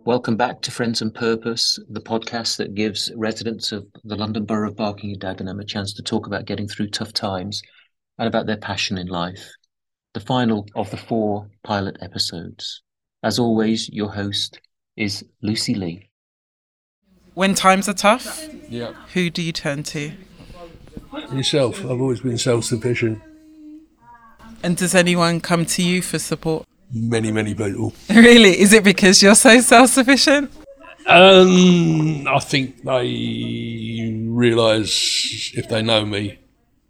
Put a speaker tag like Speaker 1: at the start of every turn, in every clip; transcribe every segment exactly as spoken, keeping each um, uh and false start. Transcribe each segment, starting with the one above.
Speaker 1: Welcome back to Friends and Purpose, the podcast that gives residents of the London Borough of Barking and Dagenham a chance to talk about getting through tough times and about their passion in life. The final of the four pilot episodes. As always, your host is Lucy Lee.
Speaker 2: When times are tough,
Speaker 3: yeah.
Speaker 2: Who do you turn to?
Speaker 3: Yourself. I've always been self-sufficient.
Speaker 2: And does anyone come to you for support?
Speaker 3: Many, many people.
Speaker 2: Really? Is it because you're so self-sufficient?
Speaker 3: Um, I think they realise if they know me.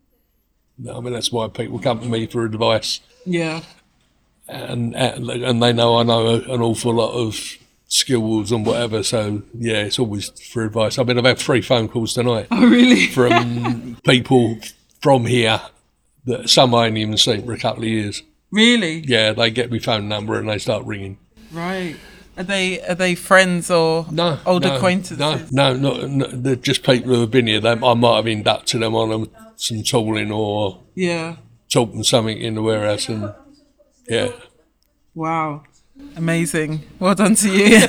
Speaker 3: I mean, that's why people come to me for advice.
Speaker 2: Yeah.
Speaker 3: And and they know I know an awful lot of skills and whatever. So, yeah, it's always for advice. I mean, I've had three phone calls tonight.
Speaker 2: Oh, really?
Speaker 3: From people from here that some I ain't even seen for a couple of years.
Speaker 2: Really?
Speaker 3: Yeah, they get my phone number and they start ringing.
Speaker 2: Right. Are they are they friends or
Speaker 3: no,
Speaker 2: old
Speaker 3: no,
Speaker 2: acquaintances?
Speaker 3: No, no, no, no, they're just people who have been here. They, I might have inducted them on them, some tooling or
Speaker 2: yeah,
Speaker 3: taught them something in the warehouse, and yeah.
Speaker 2: Wow, amazing! Well done to you.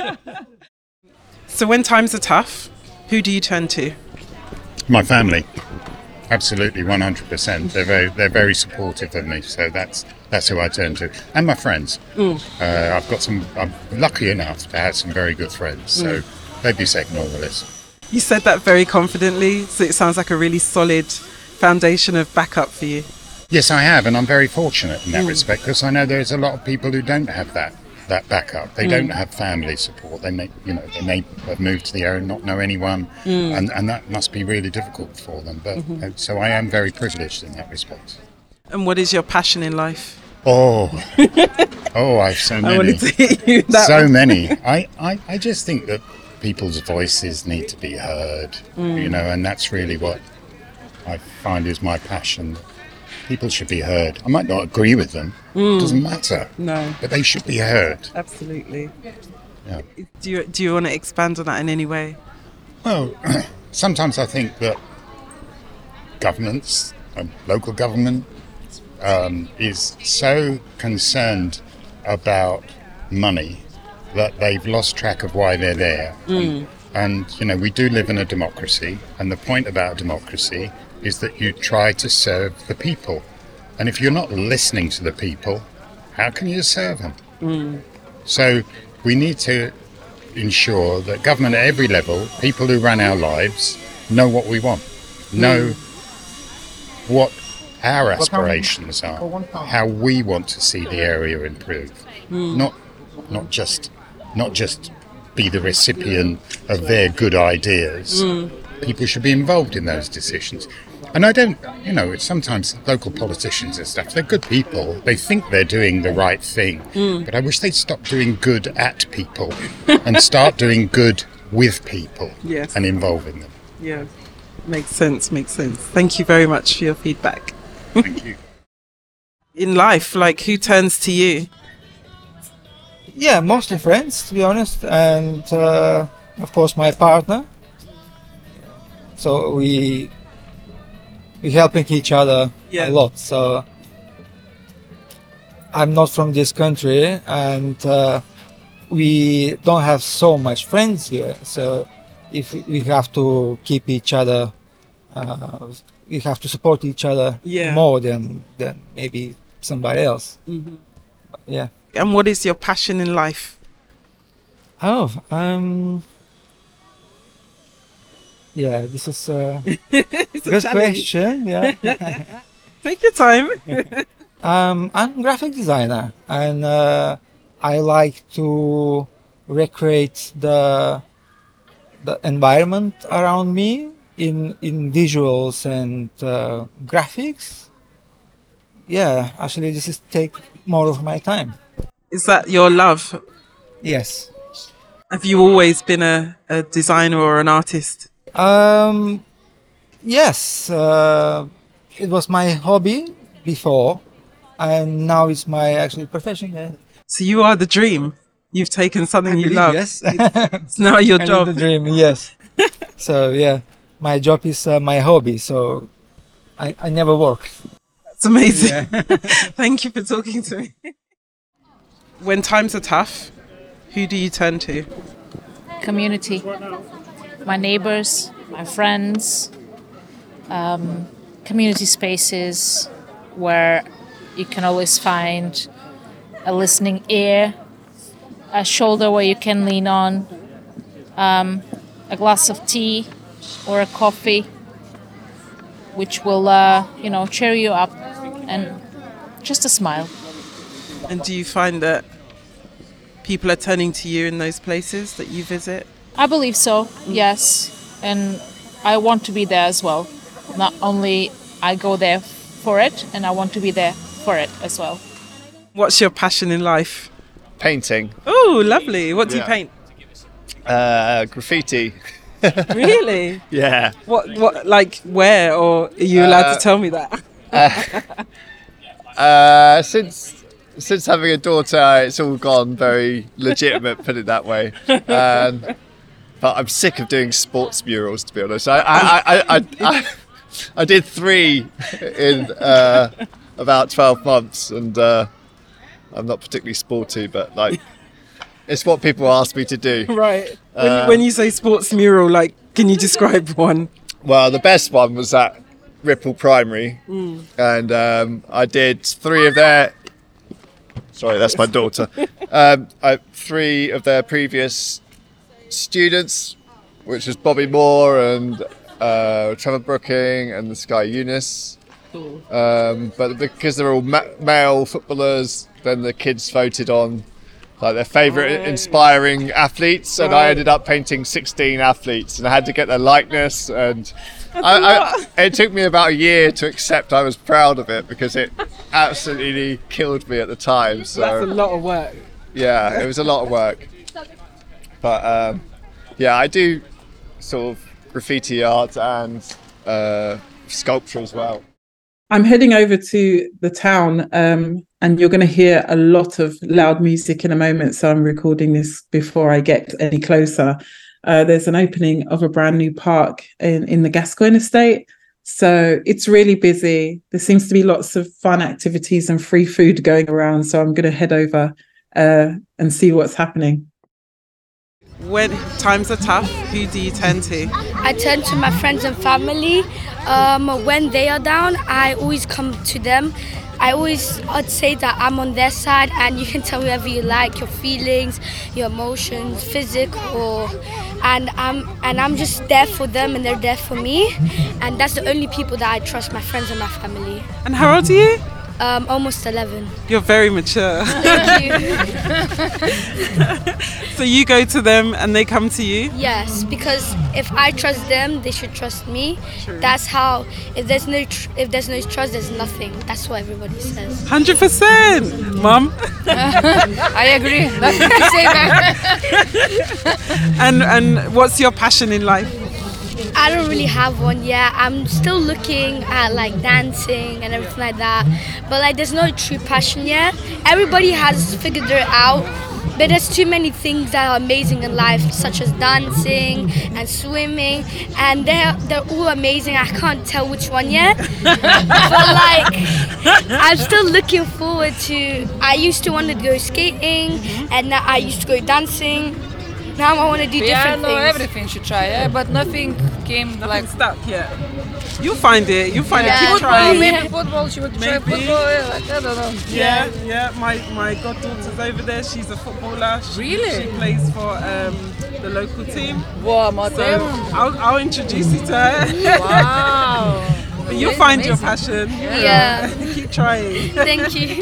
Speaker 2: So when times are tough, who do you turn to?
Speaker 4: My family. Absolutely, one hundred percent. They're very, they're very supportive of me, so that's that's who I turn to, and my friends. Mm. Uh, I've got some. I'm lucky enough to have some very good friends, so mm. they'd be second on the list.
Speaker 2: You said that very confidently, so it sounds like a really solid foundation of backup for you.
Speaker 4: Yes, I have, and I'm very fortunate in that mm. respect because I know there's a lot of people who don't have that that backup. They mm. don't have family support. They may, you know, they may have moved to the area and not know anyone, mm. and, and that must be really difficult for them. But mm-hmm. uh, so I am very privileged in that respect.
Speaker 2: And what is your passion in life?
Speaker 4: Oh, oh, I've so many.
Speaker 2: I wanted to hear you that
Speaker 4: so
Speaker 2: one.
Speaker 4: many. I, I, I just think that people's voices need to be heard, mm. you know, and that's really what I find is my passion. People should be heard. I might not agree with them. Mm. It doesn't matter.
Speaker 2: No.
Speaker 4: But they should be heard.
Speaker 2: Absolutely.
Speaker 4: Yeah.
Speaker 2: Do you do you want to expand on that in any way?
Speaker 4: Well, sometimes I think that governments, um, local government, um, is so concerned about money that they've lost track of why they're there. Mm. And, and, you know, we do live in a democracy, and the point about democracy is that you try to serve the people. And if you're not listening to the people, how can you serve them? Mm. So we need to ensure that government at every level, people who run our lives, know what we want, know mm. what our aspirations are, how we want to see the area improve. Mm. Not not just not just be the recipient of their good ideas. Mm. People should be involved in those decisions. And I don't, you know, it's sometimes local politicians and stuff, they're good people. They think they're doing the right thing. Mm. But I wish they'd stop doing good at people and start doing good with people
Speaker 2: yes.
Speaker 4: and involving them.
Speaker 2: Yeah, makes sense, makes sense. Thank you very much for your feedback.
Speaker 4: Thank you.
Speaker 2: In life, like, who turns to you?
Speaker 5: Yeah, mostly friends, to be honest, and uh, of course my partner. So we we helping each other yeah. a lot. So I'm not from this country, and uh, we don't have so much friends here. So if we have to keep each other, uh, we have to support each other yeah. more than than maybe somebody else. Mm-hmm. Yeah.
Speaker 2: And what is your passion in life?
Speaker 5: Oh, um, yeah, this is a good question. Yeah,
Speaker 2: take your time.
Speaker 5: um, I'm a graphic designer, and uh, I like to recreate the the environment around me in in visuals and uh, graphics. Yeah, actually, this is take more of my time.
Speaker 2: Is that your love?
Speaker 5: Yes.
Speaker 2: Have you always been a, a designer or an artist?
Speaker 5: Um, yes. Uh, it was my hobby before, and now it's my actual profession. Yeah.
Speaker 2: So you are the dream. You've taken something
Speaker 5: I
Speaker 2: you
Speaker 5: believe,
Speaker 2: love.
Speaker 5: Yes.
Speaker 2: It's now your
Speaker 5: I
Speaker 2: job.
Speaker 5: live the dream. Yes. So yeah, my job is uh, my hobby. So I, I never work.
Speaker 2: That's amazing. Yeah. Thank you for talking to me. When times are tough, who do you turn to?
Speaker 6: Community, my neighbors, my friends, um, community spaces where you can always find a listening ear, a shoulder where you can lean on, um, a glass of tea or a coffee, which will, uh, you know, cheer you up, and just a smile.
Speaker 2: And do you find that people are turning to you in those places that you visit?
Speaker 6: I believe so, yes. And I want to be there as well. Not only I go there for it, and I want to be there for it as well.
Speaker 2: What's your passion in life?
Speaker 7: Painting.
Speaker 2: Oh, lovely. What do you
Speaker 7: Yeah.
Speaker 2: paint?
Speaker 7: Uh, graffiti.
Speaker 2: Really?
Speaker 7: Yeah.
Speaker 2: What, what, like where? Or are you allowed
Speaker 7: Uh,
Speaker 2: to tell me that?
Speaker 7: Uh, since since having a daughter, it's all gone very legitimate, put it that way. Um, but I'm sick of doing sports murals, to be honest. I I, I, I, I, I did three in uh, about twelve months, and uh, I'm not particularly sporty, but like, it's what people ask me to do.
Speaker 2: Right. When,
Speaker 7: Uh,
Speaker 2: when you say sports mural, like, can you describe one?
Speaker 7: Well, the best one was at Ripple Primary, and um, I did three of their. Sorry, that's my daughter. Um, I, three of their previous students, which was Bobby Moore and uh, Trevor Brooking and this guy Eunice. Um, but because they're all ma- male footballers, then the kids voted on like their favourite
Speaker 2: Right.
Speaker 7: inspiring athletes, and I
Speaker 2: Right.
Speaker 7: ended up painting sixteen athletes, and I had to get their likeness, and I, I, it took me about a year to accept I was proud of it, because it absolutely killed me at the time. So
Speaker 2: That's a lot of work.
Speaker 7: yeah, it was a lot of work. But um, yeah, I do sort of graffiti art and uh, sculpture as well.
Speaker 8: I'm heading over to the town, um, and you're going to hear a lot of loud music in a moment. So I'm recording this before I get any closer. Uh, there's an opening of a brand new park in, in the Gascoigne estate. So it's really busy. There seems to be lots of fun activities and free food going around. So I'm going to head over uh, and see what's happening.
Speaker 2: When times are tough, who do you turn to?
Speaker 9: I turn to my friends and family. Um, when they are down, I always come to them. I always I'd say that I'm on their side, and you can tell me whatever you like, your feelings, your emotions, physical, and I'm and I'm just there for them, and they're there for me, and that's the only people that I trust, my friends and my family.
Speaker 2: And how old are you?
Speaker 9: Um, almost eleven.
Speaker 2: You're very mature.
Speaker 9: Thank you.
Speaker 2: So you go to them and they come to you?
Speaker 9: Yes, because if I trust them, they should trust me. That's how. If there's no tr- if there's no trust, there's nothing. That's what everybody says.
Speaker 2: one hundred percent, Mum.
Speaker 10: I agree. That's the same.
Speaker 2: And and what's your passion in life?
Speaker 9: I don't really have one yet. I'm still looking at like dancing and everything like that. But like there's no true passion yet. Everybody has figured it out. But there's too many things that are amazing in life, such as dancing and swimming, and they're they're all amazing. I can't tell which one yet. But like I'm still looking forward to I used to want to go skating, and now I used to go dancing. Now I want to do different
Speaker 10: Piano,
Speaker 9: things.
Speaker 10: everything should try, yeah? But nothing came like
Speaker 2: stuck yet. You'll find it. You'll find
Speaker 10: yeah.
Speaker 2: it. Keep
Speaker 10: Football,
Speaker 2: trying.
Speaker 10: maybe football. She would try
Speaker 2: Maybe.
Speaker 10: football. Yeah, like, I don't know.
Speaker 2: Yeah, yeah. My my goddaughter's over there. She's a footballer. She,
Speaker 10: Really?
Speaker 2: She plays for um, the local team.
Speaker 10: Wow,
Speaker 2: So
Speaker 10: Mateo.
Speaker 2: I'll I'll introduce you to her.
Speaker 10: Wow.
Speaker 2: But you'll
Speaker 10: Amazing,
Speaker 2: find your
Speaker 10: amazing.
Speaker 2: passion.
Speaker 9: Yeah.
Speaker 2: Keep trying.
Speaker 9: Thank you.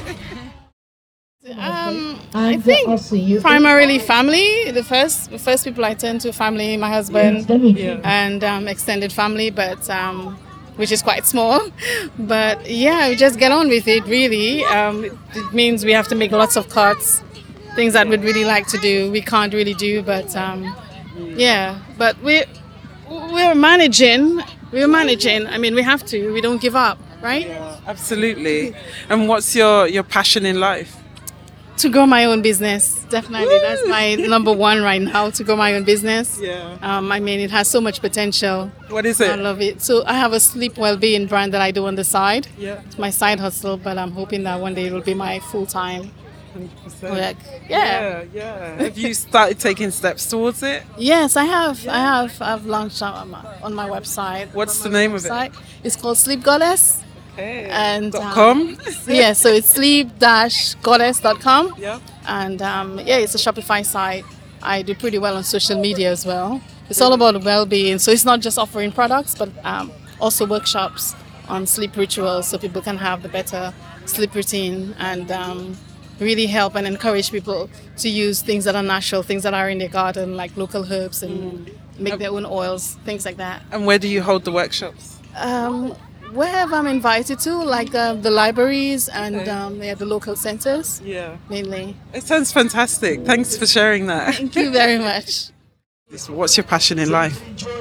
Speaker 11: Um, I think primarily family. The first, the first people I turn to, family, my husband, and um, extended family, but um, which is quite small. But yeah, we just get on with it. Really, um, it, it means we have to make lots of cuts, things that we'd really like to do, we can't really do. But um, yeah, but we we're managing. We're managing. I mean, we have to. We don't give up, right?
Speaker 2: Absolutely. And what's your your passion in life?
Speaker 11: To grow my own business, definitely. That's my number one right now, to grow my own business.
Speaker 2: Yeah.
Speaker 11: Um, I mean, it has so much potential.
Speaker 2: What is it?
Speaker 11: I love it. So I have a sleep well-being brand that I do on the side.
Speaker 2: Yeah.
Speaker 11: It's my side hustle, but I'm hoping that one day it will be my full-time
Speaker 2: hundred percent.
Speaker 11: Like, yeah.
Speaker 2: yeah, yeah. Have you started taking steps towards it?
Speaker 11: Yes, I have. I have. I've launched out on my, on my website.
Speaker 2: What's
Speaker 11: on
Speaker 2: the
Speaker 11: my
Speaker 2: name of it?
Speaker 11: website. It's called Sleep Goddess.
Speaker 2: Okay.
Speaker 11: And
Speaker 2: Dot
Speaker 11: um,
Speaker 2: com?
Speaker 11: Yeah, so it's sleep dash goddess dot com.
Speaker 2: Yeah.
Speaker 11: And um, yeah, it's a Shopify site. I do pretty well on social media as well. It's all about well-being. So it's not just offering products, but um, also workshops on sleep rituals so people can have the better sleep routine and um, really help and encourage people to use things that are natural, things that are in their garden, like local herbs and mm. make their own oils, things like that.
Speaker 2: And where do you hold the workshops?
Speaker 11: Um, wherever I'm invited to, like uh, the libraries and
Speaker 2: Okay.
Speaker 11: um, yeah, the local centres,
Speaker 2: Yeah.
Speaker 11: mainly.
Speaker 2: It sounds fantastic. Thanks for sharing that.
Speaker 11: Thank you very much.
Speaker 2: What's your passion in life?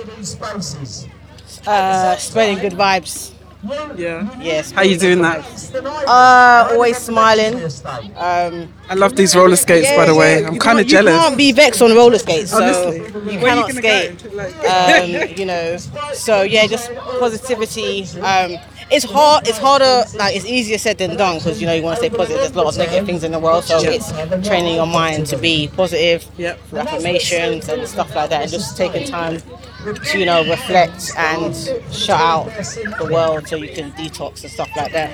Speaker 12: Uh, spreading good vibes.
Speaker 2: Yeah.
Speaker 12: Yes.
Speaker 2: How you doing that?
Speaker 12: Uh, always smiling. Um,
Speaker 2: I love these roller skates, by the way. I'm kind of jealous.
Speaker 12: You can't be vexed on roller skates, so
Speaker 2: Honestly.
Speaker 12: you
Speaker 2: Where are
Speaker 12: cannot
Speaker 2: you gonna
Speaker 12: skate.
Speaker 2: go? Like-
Speaker 12: Um, you know, so yeah, just positivity. Um, it's hard. It's harder. Like it's easier said than done because you know you want to stay positive. There's a lot of negative things in the world, so it's training your mind to be positive,
Speaker 2: Yep.
Speaker 12: through affirmations and stuff like that, and just taking time to you know reflect and shut out the world so you can detox and stuff like that.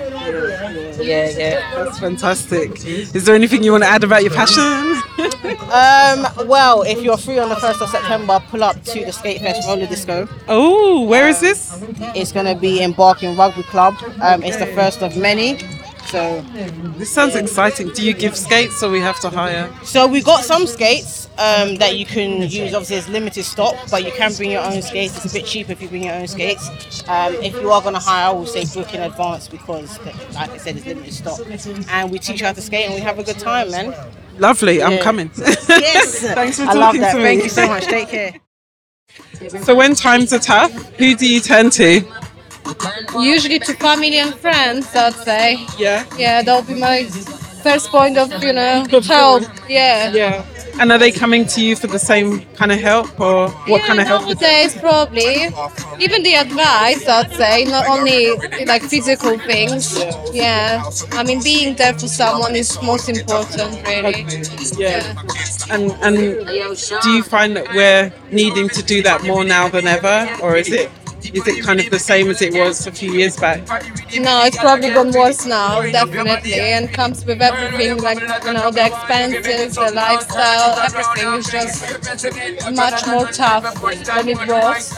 Speaker 12: Yeah, yeah.
Speaker 2: That's fantastic. Is there anything you want to add about your passion?
Speaker 12: Um, well, if you're free on the first of September, pull up to the Skate Fest Roller Disco.
Speaker 2: Oh, where is this?
Speaker 12: It's going to be in Barking Rugby Club. Um, it's the first of many. So,
Speaker 2: This sounds exciting. Do you give skates or we have to hire?
Speaker 12: so we got some skates um, that you can use. Obviously, it's limited stock, but you can bring your own skates. It's a bit cheaper if you bring your own skates. Um, if you are going to hire, I will say book in advance because, like I said, it's limited stock. And we teach you how to skate and we have a good time, man.
Speaker 2: Lovely, I'm
Speaker 12: Yeah.
Speaker 2: coming.
Speaker 12: Yes.
Speaker 2: Thanks for
Speaker 12: I
Speaker 2: talking
Speaker 12: love that.
Speaker 2: to me.
Speaker 12: Thank you so much. Take care.
Speaker 2: So when times are tough, who do you turn to?
Speaker 10: Usually to family and friends, I'd say.
Speaker 2: Yeah.
Speaker 10: Yeah, that'll be my first point of, you know, help. Yeah.
Speaker 2: Yeah. And are they coming to you for the same kind of help or what
Speaker 10: yeah,
Speaker 2: kind of help?
Speaker 10: nowadays probably even the advice, I'd say, not only like physical things. Yeah, I mean being there for someone is most important, really.
Speaker 2: Yeah. And and do you find that we're needing to do that more now than ever, or is it is it kind of the same as it was a few years back?
Speaker 10: No, it's probably gone worse now, definitely, and comes with everything, like, you know, the expenses, the lifestyle, everything is just much more tough than it was.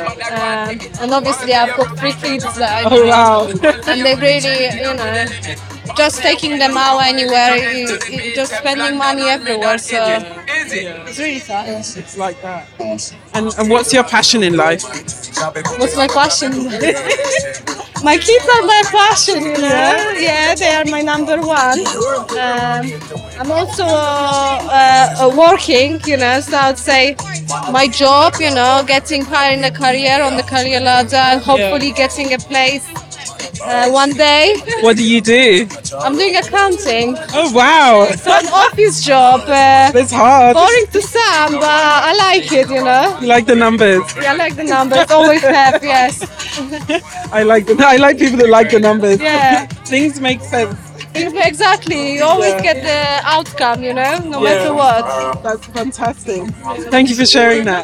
Speaker 10: Um, and obviously I've got three kids that I
Speaker 2: Oh, wow.
Speaker 10: and they really, you know, just taking them out anywhere, i- i- just spending money everywhere, so it's really tough.
Speaker 2: It's like that. And and what's your passion in life?
Speaker 10: What's my passion? My kids are my passion, you know. Yeah, they are my number one. Um, I'm also uh, uh, working, you know, so I'd say my job, you know, getting higher in the career, on the career ladder, and hopefully getting a place uh, one day.
Speaker 2: What do you do?
Speaker 10: I'm doing accounting.
Speaker 2: Oh, wow.
Speaker 10: So an office job. Uh,
Speaker 2: It's hard.
Speaker 10: Boring to some, but I like it, you know.
Speaker 2: You like the numbers?
Speaker 10: Yeah, I like the numbers. Always have, yes.
Speaker 2: I like the, I like people that like the numbers.
Speaker 10: Yeah.
Speaker 2: Things make sense.
Speaker 10: Exactly. You always
Speaker 2: Yeah.
Speaker 10: get the outcome, you know, no
Speaker 2: Yeah.
Speaker 10: matter what.
Speaker 2: That's fantastic. Thank you for sharing that.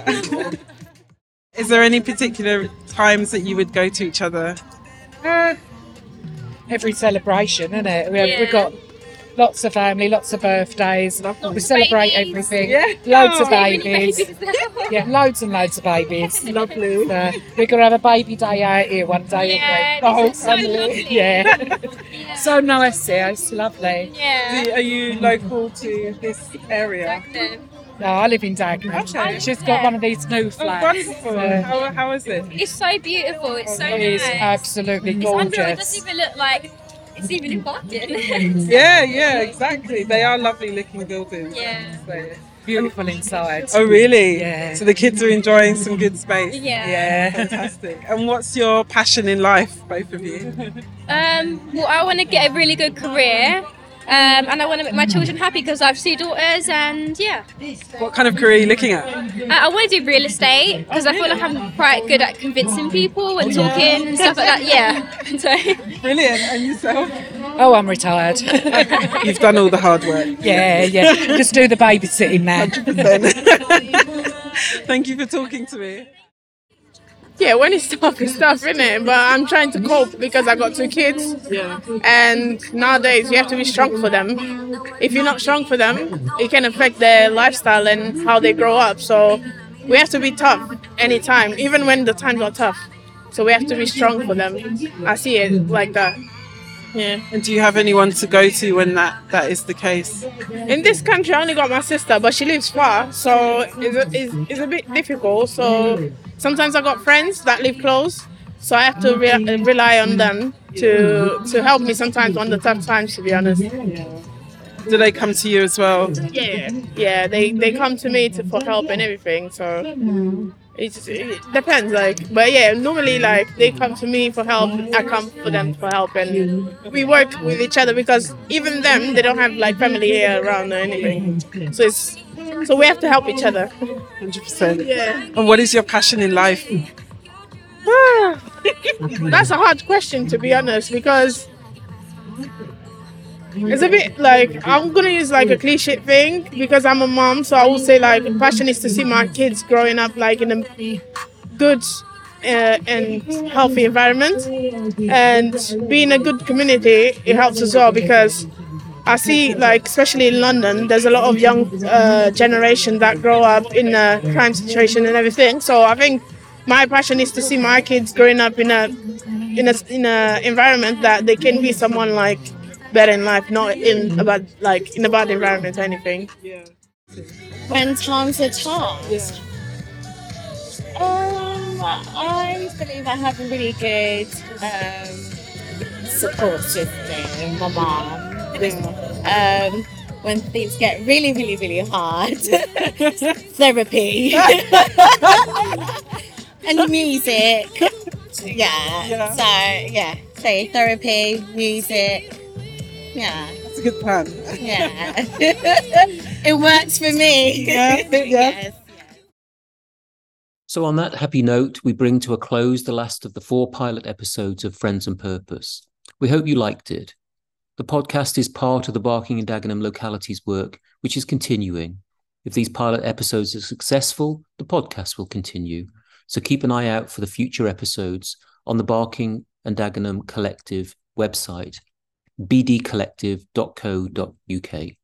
Speaker 2: Is there any particular times that you would go to each other?
Speaker 13: Uh, every celebration, isn't it? We have,
Speaker 10: Yeah.
Speaker 13: We've got lots of family, lots of birthdays. We celebrate everything.
Speaker 2: Yeah.
Speaker 13: Loads of
Speaker 10: Oh,
Speaker 13: babies. Yeah, loads and loads of babies.
Speaker 2: Lovely.
Speaker 13: Uh, we're going to have a baby day out here one day.
Speaker 10: Yeah,
Speaker 13: aren't we? The whole
Speaker 10: this is so
Speaker 13: family.
Speaker 10: lovely.
Speaker 13: Yeah. So nice here. It's lovely.
Speaker 10: Yeah.
Speaker 2: Do- Are you local to this area?
Speaker 13: No, I live in Dagenham.
Speaker 2: Okay.
Speaker 13: She's got one of these new
Speaker 2: Oh,
Speaker 13: flats.
Speaker 2: wonderful.
Speaker 13: Uh,
Speaker 2: How, how is it?
Speaker 14: It's so beautiful. It's so
Speaker 13: it is
Speaker 14: nice.
Speaker 13: absolutely
Speaker 14: It's under, it
Speaker 13: gorgeous.
Speaker 14: doesn't even look like it's even in Barking.
Speaker 2: Yeah, yeah, exactly. They are lovely looking buildings.
Speaker 14: Yeah.
Speaker 2: So-
Speaker 13: Beautiful inside.
Speaker 2: Oh, really?
Speaker 13: Yeah.
Speaker 2: So the kids are enjoying some good space.
Speaker 14: Yeah.
Speaker 13: Yeah.
Speaker 2: Fantastic. And what's your passion in life, both of you?
Speaker 14: Um, well, I want to get a really good career, Um, and I want to make my children happy because I have two daughters, and yeah.
Speaker 2: What kind of career are you looking at?
Speaker 14: Uh, I want to do real estate because I feel like I'm quite good at convincing people and talking and stuff like that. Yeah. So.
Speaker 2: Brilliant. And yourself?
Speaker 13: Oh, I'm retired.
Speaker 2: You've done all the hard work.
Speaker 13: Yeah, yeah. Just do the babysitting now.
Speaker 2: Thank you for talking to me.
Speaker 11: Yeah, when it's tough, it's tough, innit? But I'm trying to cope because I got two kids.
Speaker 2: Yeah.
Speaker 11: And nowadays, you have to be strong for them. If you're not strong for them, it can affect their lifestyle and how they grow up. So we have to be tough anytime, even when the times are tough. So we have to be strong for them. I see it like that. Yeah.
Speaker 2: And do you have anyone to go to when that, that is the case?
Speaker 11: In this country, I only got my sister, but she lives far, so it's a, it's, it's a bit difficult. So sometimes I got friends that live close, so I have to re- rely on them to to help me sometimes on the tough times, to be honest.
Speaker 2: Do they come to you as well?
Speaker 11: Yeah, yeah, they, they come to me to, for help and everything, so it's, it depends, like, but yeah, normally, like, they come to me for help, I come for them for help, and we work with each other because even them, they don't have, like, family here around or anything, so it's, so we have to help each other.
Speaker 2: one hundred percent.
Speaker 11: Yeah.
Speaker 2: And what is your passion in life?
Speaker 11: That's a hard question, to be honest, because it's a bit like, I'm gonna use like a cliche thing because I'm a mom, so I will say like passion is to see my kids growing up like in a good uh, and healthy environment, and being a good community, it helps as well because I see, like, especially in London, there's a lot of young uh, generation that grow up in a crime situation and everything. So I think my passion is to see my kids growing up in a in a in a environment that they can be someone like better in life, not in a bad like in a bad environment or anything.
Speaker 2: Yeah.
Speaker 15: When times are tough.
Speaker 2: Yeah.
Speaker 15: Um, I believe I have a really good um, support system, my mum. Um, when things get really, really, really hard, therapy and music. Yeah.
Speaker 2: Yeah.
Speaker 15: So yeah, so therapy, music. Yeah.
Speaker 2: That's a good plan.
Speaker 15: Yeah. It works for me.
Speaker 2: Yeah. Yeah.
Speaker 15: Yes.
Speaker 1: So on that happy note, we bring to a close the last of the four pilot episodes of Friends and Purpose. We hope you liked it. The podcast is part of the Barking and Dagenham localities work, which is continuing. If these pilot episodes are successful, the podcast will continue. So keep an eye out for the future episodes on the Barking and Dagenham Collective website, b d collective dot co dot u k.